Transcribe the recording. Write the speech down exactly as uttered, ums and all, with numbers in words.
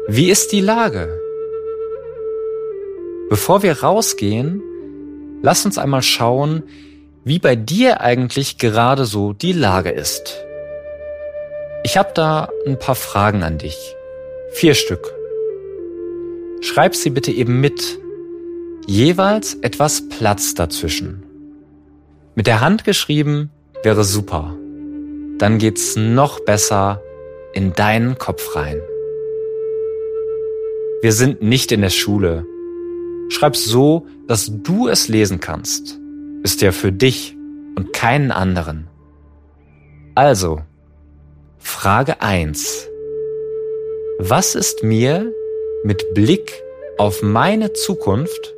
Wie ist die Lage? Bevor wir rausgehen, lass uns einmal schauen, wie bei dir eigentlich gerade so die Lage ist. Ich habe da ein paar Fragen an dich. Vier Stück. Schreib sie bitte eben mit. Jeweils etwas Platz dazwischen. Mit der Hand geschrieben wäre super. Dann geht's noch besser in deinen Kopf rein. Wir sind nicht in der Schule. Schreib so, dass du es lesen kannst. Ist ja für dich und keinen anderen. Also, Frage eins. Was ist mir mit Blick auf meine Zukunft